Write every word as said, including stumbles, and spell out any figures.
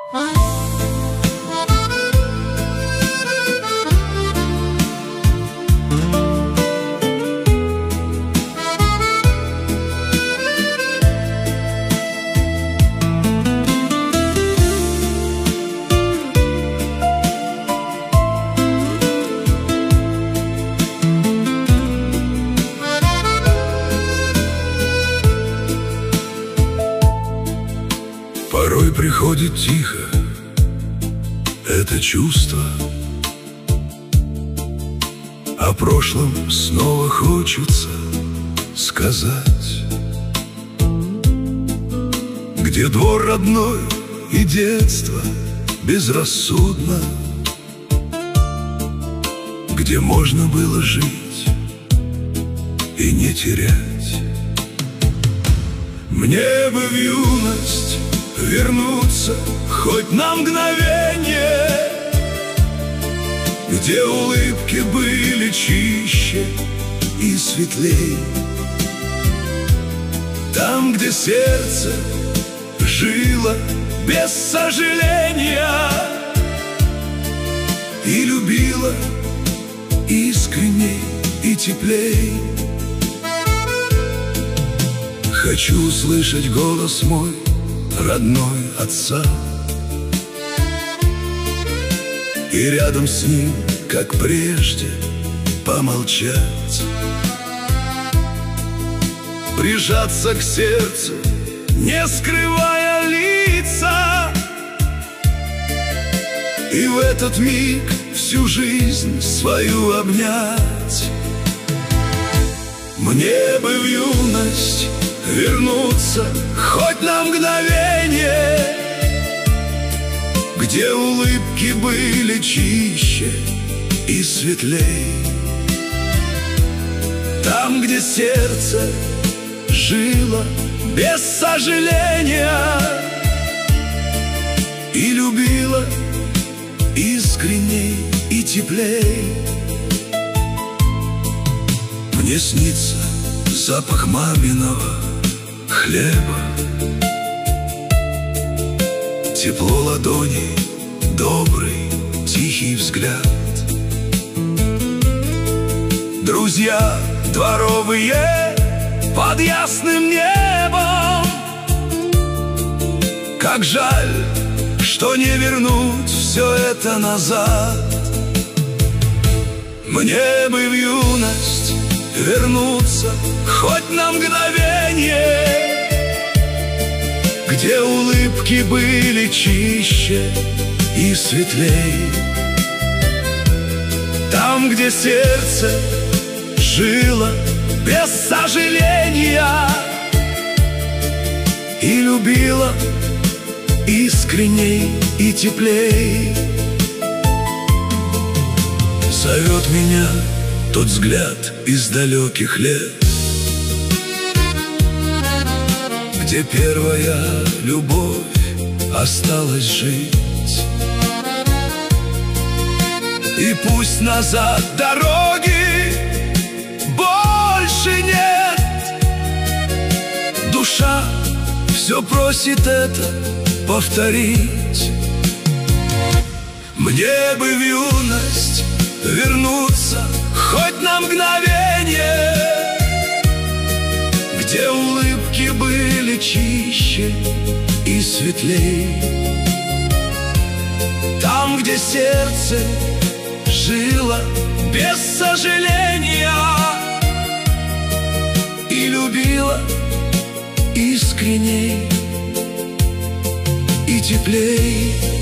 Порой приходит тихо это чувство, о прошлом снова хочется сказать. Где двор родной и детство безрассудно, где можно было жить и не терять. Мне бы в юность вернуться хоть на мгновение, где улыбки были чище и светлей, там, где сердце жило без сожаления и любило искренней и теплей. Хочу услышать голос мой родной отца, и рядом с ним, как прежде, помолчать, прижаться к сердцу, не скрывая лица, и в этот миг всю жизнь свою обнять. Мне бы в юность вернуться хоть на мгновение, где улыбки были чище и светлей, там, где сердце жило без сожаления и любило искренней и теплей. Мне снится запах маминого хлеба, тепло ладоней, добрый, тихий взгляд. Друзья дворовые под ясным небом, как жаль, что не вернуть все это назад. Мне бы в юность вернуться хоть на мгновение, где улыбки были чище и светлей, там, где сердце жило без сожаления и любило искренней и теплей. Зовет меня тот взгляд из далеких лет, где первая любовь осталась жить. И пусть назад дороги больше нет, душа все просит это повторить. Мне бы в юность вернуться хоть на мгновение, где улыбки были чище и светлей, там, где сердце жило без сожаления и любило искренней и теплей.